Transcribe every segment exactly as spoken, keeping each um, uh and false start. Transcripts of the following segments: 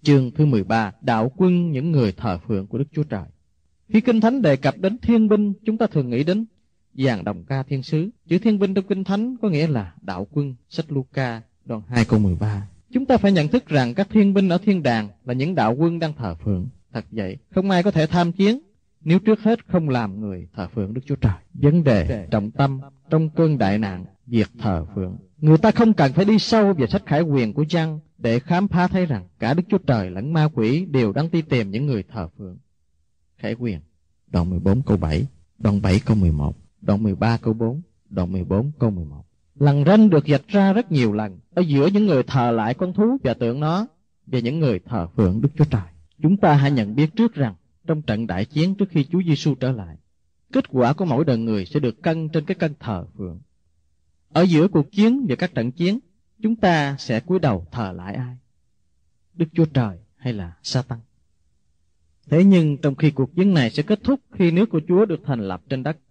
Chương thứ mười ba, đạo quân những người thờ phượng của Đức Chúa Trời. Khi Kinh Thánh đề cập đến thiên binh, chúng ta thường nghĩ đến dàn đồng ca thiên sứ. Chữ thiên binh trong Kinh Thánh có nghĩa là đạo quân, sách Luca, đoạn hai câu mười ba. Chúng ta phải nhận thức rằng các thiên binh ở thiên đàng là những đạo quân đang thờ phượng. Thật vậy, không ai có thể tham chiến nếu trước hết không làm người thờ phượng Đức Chúa Trời. Vấn đề trọng tâm trong cơn đại nạn, việc thờ phượng. Người ta không cần phải đi sâu vào sách Khải Huyền của Giăng để khám phá thấy rằng cả Đức Chúa Trời lẫn ma quỷ đều đang đi tìm những người thờ phượng. Khải Huyền, đoạn mười bốn câu bảy, đoạn bảy câu mười một, đoạn mười ba câu bốn, đoạn mười bốn câu mười một. Lằn ranh được vạch ra rất nhiều lần ở giữa những người thờ lại con thú và tượng nó và những người thờ phượng Đức Chúa Trời. Chúng ta hãy nhận biết trước rằng trong trận đại chiến trước khi Chúa Giêsu trở lại, kết quả của mỗi đời người sẽ được cân trên cái cân thờ phượng. Ở giữa cuộc chiến và các trận chiến, chúng ta sẽ cúi đầu thờ lại ai? Đức Chúa Trời hay là Sa-tăng? Thế nhưng trong khi cuộc chiến này sẽ kết thúc khi nước của Chúa được thành lập trên đất.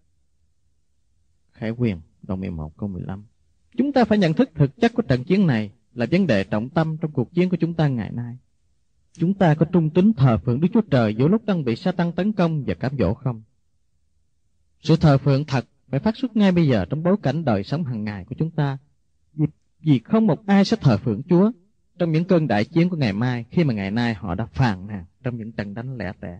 Khải Huyền, đoạn mười một câu mười lăm. Chúng ta phải nhận thức thực chất của trận chiến này là vấn đề trọng tâm trong cuộc chiến của chúng ta ngày nay. Chúng ta có trung tín thờ phượng Đức Chúa Trời giữa lúc đang bị Sa-tăng tấn công và cám dỗ không? Sự thờ phượng thật phải phát xuất ngay bây giờ trong bối cảnh đời sống hàng ngày của chúng ta, vì, vì không một ai sẽ thờ phượng Chúa trong những cơn đại chiến của ngày mai khi mà ngày nay họ đã phàn nàn trong những trận đánh lẻ tẻ.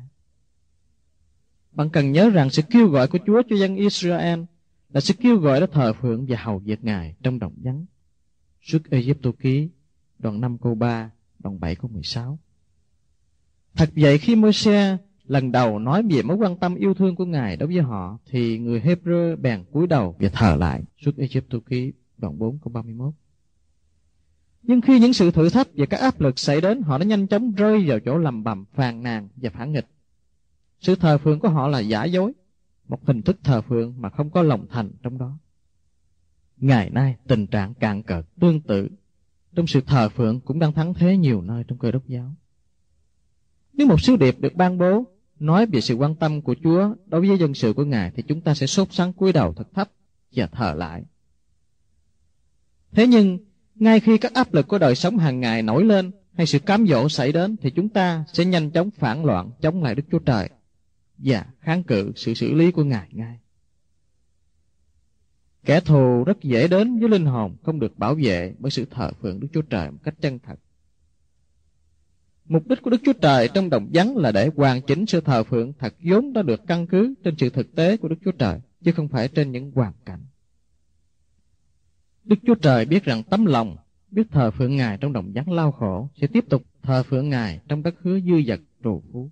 Bạn cần nhớ rằng sự kêu gọi của Chúa cho dân Israel là sự kêu gọi để thờ phượng và hầu việc Ngài trong đồng vắng. Xuất Ê-díp-tô ký, đoạn năm câu ba, đoạn bảy câu mười sáu. Thật vậy, khi Môi-se lần đầu nói về mối quan tâm yêu thương của Ngài đối với họ, thì người Hê-brơ bèn cúi đầu và thờ lại. Xuất Ê-díp-tô ký, đoạn bốn câu ba mươi mốt. Nhưng khi những sự thử thách và các áp lực xảy đến, họ đã nhanh chóng rơi vào chỗ lầm bầm, phàn nàn và phản nghịch. Sự thờ phượng của họ là giả dối, một hình thức thờ phượng mà không có lòng thành trong đó. Ngày nay, tình trạng cạn cợt tương tự trong sự thờ phượng cũng đang thắng thế nhiều nơi trong Cơ Đốc giáo. Nếu một sứ điệp được ban bố nói về sự quan tâm của Chúa đối với dân sự của Ngài, thì chúng ta sẽ sốt sắng cúi đầu thật thấp và thờ lại. Thế nhưng ngay khi các áp lực của đời sống hàng ngày nổi lên hay sự cám dỗ xảy đến, thì chúng ta sẽ nhanh chóng phản loạn chống lại Đức Chúa Trời và kháng cự sự xử lý của Ngài ngay. Kẻ thù rất dễ đến với linh hồn không được bảo vệ bởi sự thờ phượng Đức Chúa Trời một cách chân thật. Mục đích của Đức Chúa Trời trong đồng vắng là để hoàn chỉnh sự thờ phượng thật vốn đã được căn cứ trên sự thực tế của Đức Chúa Trời, chứ không phải trên những hoàn cảnh. Đức Chúa Trời biết rằng tấm lòng biết thờ phượng Ngài trong đồng vắng lao khổ sẽ tiếp tục thờ phượng Ngài trong đất hứa dư dật trù phú.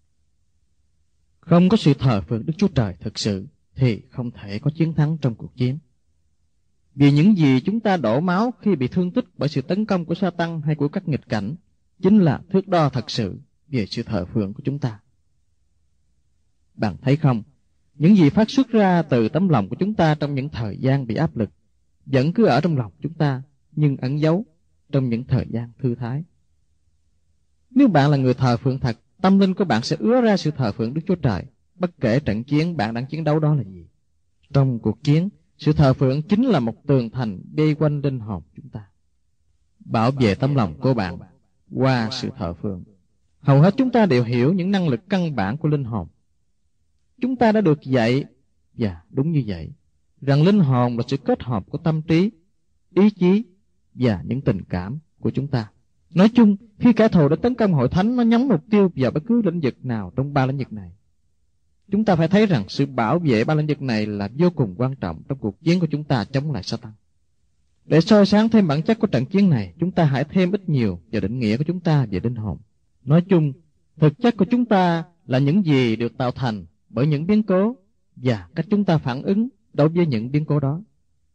Không có sự thờ phượng Đức Chúa Trời thực sự thì không thể có chiến thắng trong cuộc chiến. Vì những gì chúng ta đổ máu khi bị thương tích bởi sự tấn công của Sa-tăng hay của các nghịch cảnh chính là thước đo thật sự về sự thờ phượng của chúng ta. Bạn thấy không, những gì phát xuất ra từ tấm lòng của chúng ta trong những thời gian bị áp lực vẫn cứ ở trong lòng chúng ta, nhưng ẩn giấu trong những thời gian thư thái. Nếu bạn là người thờ phượng thật, tâm linh của bạn sẽ ứa ra sự thờ phượng Đức Chúa Trời, bất kể trận chiến bạn đang chiến đấu đó là gì. Trong cuộc chiến, sự thờ phượng chính là một tường thành vây quanh linh hồn chúng ta, bảo vệ tấm lòng của bạn qua sự thờ phượng. Hầu hết chúng ta đều hiểu những năng lực căn bản của linh hồn. Chúng ta đã được dạy, và đúng như vậy, rằng linh hồn là sự kết hợp của tâm trí, ý chí và những tình cảm của chúng ta. Nói chung, khi kẻ thù đã tấn công hội thánh, nó nhắm mục tiêu vào bất cứ lĩnh vực nào trong ba lĩnh vực này. Chúng ta phải thấy rằng sự bảo vệ ba lĩnh vực này là vô cùng quan trọng trong cuộc chiến của chúng ta chống lại Sa-tăng. Để soi sáng thêm bản chất của trận chiến này, chúng ta hãy thêm ít nhiều vào định nghĩa của chúng ta về linh hồn. Nói chung, thực chất của chúng ta là những gì được tạo thành bởi những biến cố và cách chúng ta phản ứng đối với những biến cố đó.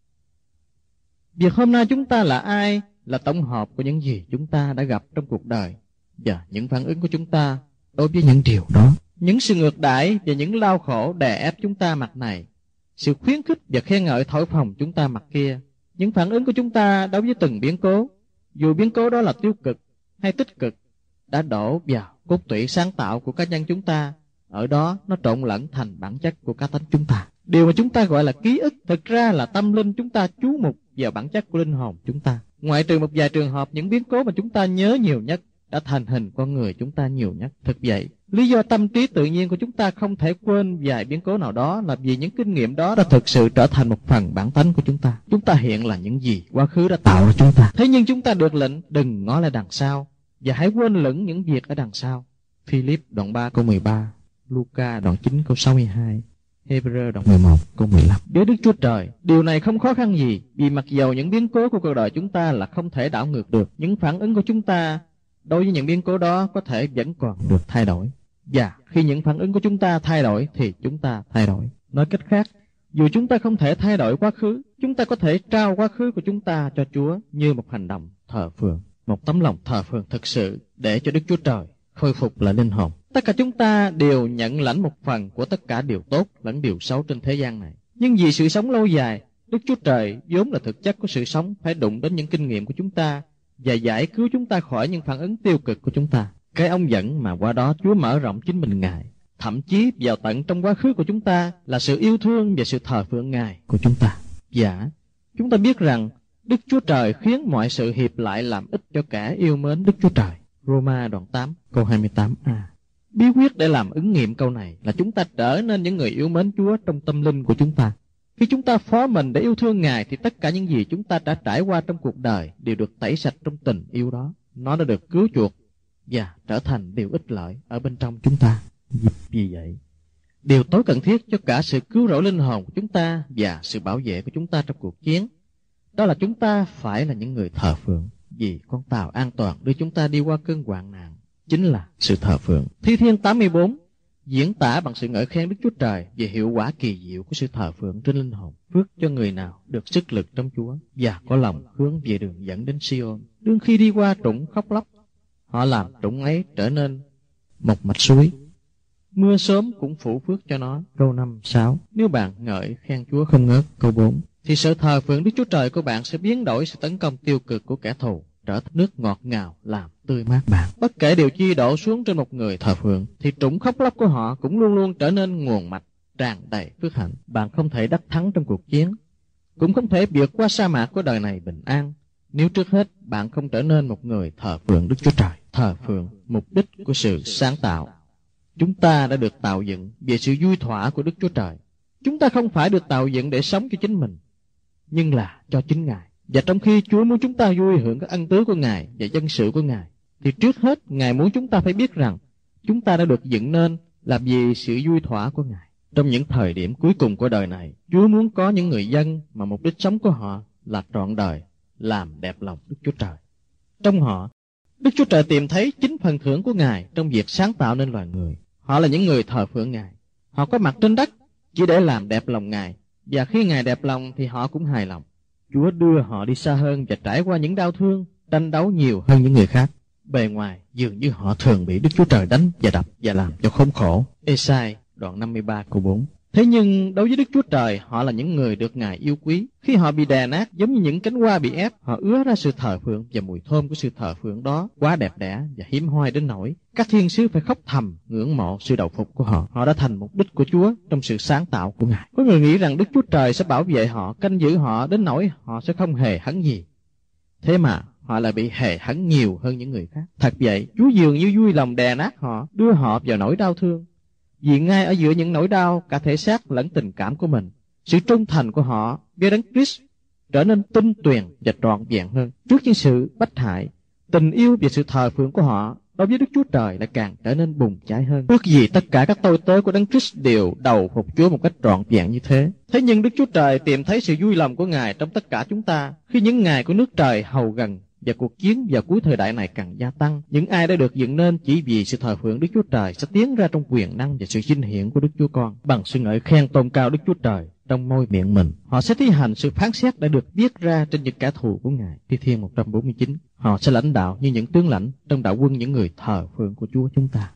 Việc hôm nay chúng ta là ai là tổng hợp của những gì chúng ta đã gặp trong cuộc đời và những phản ứng của chúng ta đối với những điều đó. Những sự ngược đãi và những lao khổ đè ép chúng ta mặt này, sự khuyến khích và khen ngợi thổi phồng chúng ta mặt kia, những phản ứng của chúng ta đối với từng biến cố, dù biến cố đó là tiêu cực hay tích cực, đã đổ vào cốt tủy sáng tạo của cá nhân chúng ta. Ở đó nó trộn lẫn thành bản chất của cá tánh chúng ta. Điều mà chúng ta gọi là ký ức thực ra là tâm linh chúng ta chú mục vào bản chất của linh hồn chúng ta. Ngoại trừ một vài trường hợp những biến cố mà chúng ta nhớ nhiều nhất đã thành hình con người chúng ta nhiều nhất. Thực vậy, lý do tâm trí tự nhiên của chúng ta không thể quên vài biến cố nào đó là vì những kinh nghiệm đó đã thực sự trở thành một phần bản tánh của chúng ta. Chúng ta hiện là những gì quá khứ đã tạo ra chúng ta. Thế nhưng chúng ta được lệnh đừng ngó lại đằng sau và hãy quên lửng những việc ở đằng sau. Philip đoạn ba câu mười ba, Luca đoạn chín câu sáu mươi hai, Hebrew đoạn mười một câu mười lăm. Với Đức Chúa Trời, điều này không khó khăn gì, vì mặc dầu những biến cố của cuộc đời chúng ta là không thể đảo ngược được, những phản ứng của chúng ta đối với những biến cố đó có thể vẫn còn được thay đổi. Và khi những phản ứng của chúng ta thay đổi thì chúng ta thay đổi. Nói cách khác, dù chúng ta không thể thay đổi quá khứ, chúng ta có thể trao quá khứ của chúng ta cho Chúa như một hành động thờ phượng, một tấm lòng thờ phượng thực sự để cho Đức Chúa Trời khôi phục lại linh hồn. Tất cả chúng ta đều nhận lãnh một phần của tất cả điều tốt lẫn điều xấu trên thế gian này. Nhưng vì sự sống lâu dài, Đức Chúa Trời vốn là thực chất của sự sống phải đụng đến những kinh nghiệm của chúng ta và giải cứu chúng ta khỏi những phản ứng tiêu cực của chúng ta. Cái ống dẫn mà qua đó Chúa mở rộng chính mình Ngài, thậm chí vào tận trong quá khứ của chúng ta là sự yêu thương và sự thờ phượng Ngài của chúng ta. Và chúng ta biết rằng Đức Chúa Trời khiến mọi sự hiệp lại làm ích cho kẻ yêu mến Đức Chúa Trời. Roma đoạn tám câu hai mươi tám a. Bí quyết để làm ứng nghiệm câu này là chúng ta trở nên những người yêu mến Chúa trong tâm linh của chúng ta. Khi chúng ta phó mình để yêu thương Ngài thì tất cả những gì chúng ta đã trải qua trong cuộc đời đều được tẩy sạch trong tình yêu đó. Nó đã được cứu chuộc và trở thành điều ích lợi ở bên trong chúng ta. Vì vậy, điều tối cần thiết cho cả sự cứu rỗi linh hồn của chúng ta và sự bảo vệ của chúng ta trong cuộc chiến, đó là chúng ta phải là những người thờ phượng, vì con tàu an toàn đưa chúng ta đi qua cơn hoạn nạn chính là sự thờ phượng. Thi Thiên tám mươi bốn diễn tả bằng sự ngợi khen Đức Chúa Trời về hiệu quả kỳ diệu của sự thờ phượng trên linh hồn. Phước cho người nào được sức lực trong Chúa và có lòng hướng về đường dẫn đến Sion. Đương khi đi qua trũng khóc lóc, họ làm trũng ấy trở nên một mạch suối. Mưa sớm cũng phủ phước cho nó. Câu năm, sáu. Nếu bạn ngợi khen Chúa không ngớt. Câu bốn. Thì sự thờ phượng Đức Chúa Trời của bạn sẽ biến đổi sự tấn công tiêu cực của kẻ thù trở thành nước ngọt ngào làm tươi mát bạn. Bất kể điều chi đổ xuống trên một người thờ phượng thì trũng khóc lóc của họ cũng luôn luôn trở nên nguồn mạch tràn đầy phước hạnh. Bạn không thể đắc thắng trong cuộc chiến, cũng không thể vượt qua sa mạc của đời này bình an nếu trước hết bạn không trở nên một người thờ phượng Đức Chúa Trời. Thờ phượng, mục đích của sự sáng tạo. Chúng ta đã được tạo dựng về sự vui thỏa của Đức Chúa Trời. Chúng ta không phải được tạo dựng để sống cho chính mình, nhưng là cho chính Ngài. Và trong khi Chúa muốn chúng ta vui hưởng các ân tứ của Ngài và dân sự của Ngài, thì trước hết Ngài muốn chúng ta phải biết rằng chúng ta đã được dựng nên là vì sự vui thỏa của Ngài. Trong những thời điểm cuối cùng của đời này, Chúa muốn có những người dân mà mục đích sống của họ là trọn đời làm đẹp lòng Đức Chúa Trời. Trong họ, Đức Chúa Trời tìm thấy chính phần thưởng của Ngài trong việc sáng tạo nên loài người. Họ là những người thờ phượng Ngài. Họ có mặt trên đất chỉ để làm đẹp lòng Ngài, và khi Ngài đẹp lòng thì họ cũng hài lòng. Chúa đưa họ đi xa hơn và trải qua những đau thương, tranh đấu nhiều hơn những người khác. Bề ngoài dường như họ thường bị Đức Chúa Trời đánh và đập và làm cho khốn khổ. Ê-sai đoạn năm mươi ba câu bốn. Thế nhưng đối với Đức Chúa Trời, họ là những người được Ngài yêu quý. Khi họ bị đè nát giống như những cánh hoa bị ép, họ ứa ra sự thờ phượng, và mùi thơm của sự thờ phượng đó quá đẹp đẽ và hiếm hoi đến nỗi các thiên sứ phải khóc thầm ngưỡng mộ sự đầu phục của họ. Họ đã thành mục đích của Chúa trong sự sáng tạo của Ngài. Có người nghĩ rằng Đức Chúa Trời sẽ bảo vệ họ, canh giữ họ đến nỗi họ sẽ không hề hấn gì. Thế mà họ lại bị hề hấn nhiều hơn những người khác. Thật vậy, Chúa dường như vui lòng đè nát họ, đưa họ vào nỗi đau thương. Vì ngay ở giữa những nỗi đau cả thể xác lẫn tình cảm của mình, sự trung thành của họ với Đấng Christ trở nên tinh tuyền và trọn vẹn hơn. Trước những sự bách hại, tình yêu và sự thờ phượng của họ đối với Đức Chúa Trời lại càng trở nên bùng cháy hơn. Ước gì tất cả các tôi tớ của Đấng Christ đều đầu phục Chúa một cách trọn vẹn như thế. Thế nhưng Đức Chúa Trời tìm thấy sự vui lòng của Ngài trong tất cả chúng ta. Khi những ngày của nước trời hầu gần và cuộc chiến vào cuối thời đại này càng gia tăng, những ai đã được dựng nên chỉ vì sự thờ phượng Đức Chúa Trời sẽ tiến ra trong quyền năng và sự vinh hiển của Đức Chúa Con. Bằng sự ngợi khen tôn cao Đức Chúa Trời trong môi miệng mình, họ sẽ thi hành sự phán xét đã được viết ra trên những kẻ thù của Ngài. Thi Thiên một trăm bốn mươi chín. Họ sẽ lãnh đạo như những tướng lãnh trong đạo quân những người thờ phượng của Chúa chúng ta.